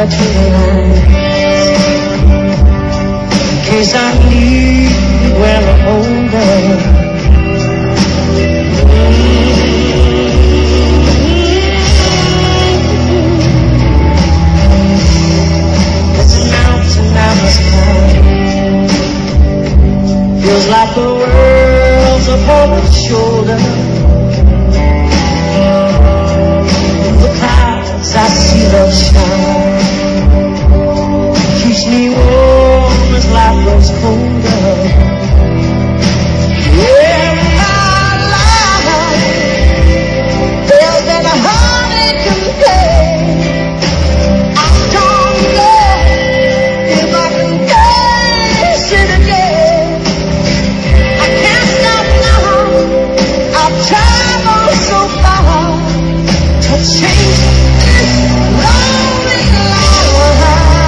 tonight, in case I need well older. Feels like the world's upon its shoulder. In the clouds I see love shine. Keeps me warm as life grows colder. Yeah, my life feels that a heartache can pay. I don't know if I can face it again. I've traveled so far to change this lonely life.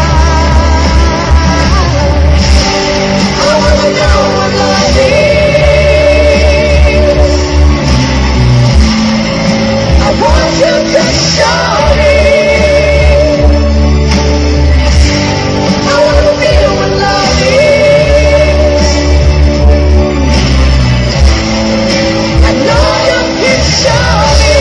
I wanna know what love is. I want you to show me. I wanna feel what love is. I know you can show me.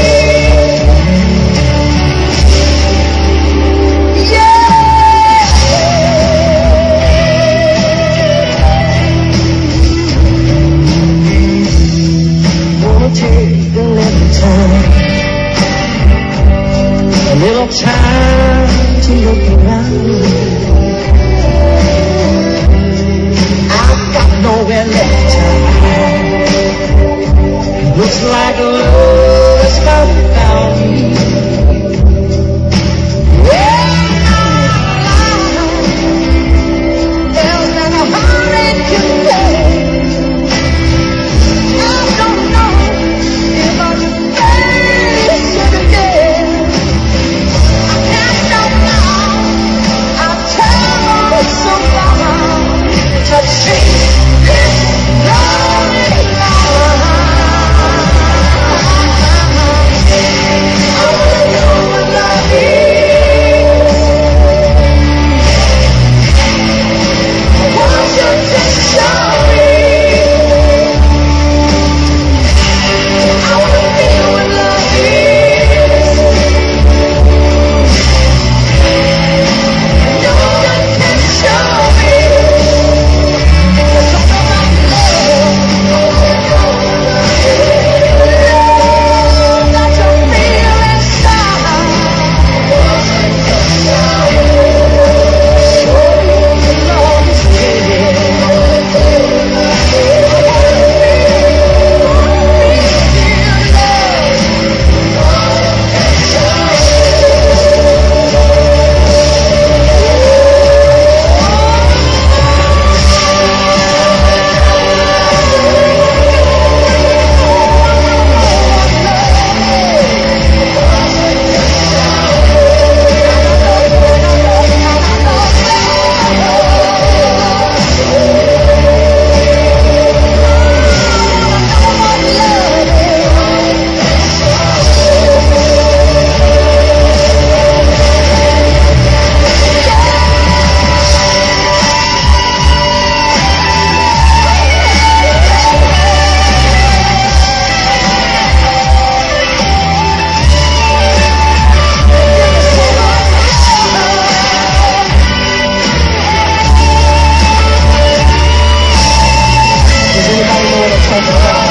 Yeah. Wanna take a little time, a little time to look around. I've got nowhere left to hide. Looks like love has found me. Yeah, there's not a heartache can pay. I don't know if I can face it again. I can't stop now. I've traveled so far to change this lonely life. I wanna know what love is. I want you to show me. I wanna feel what love is. No one can show me. There's something like love. I wanna know what love is. Love that you feel inside. Show me what love is really. Does anybody know what I'm talking about?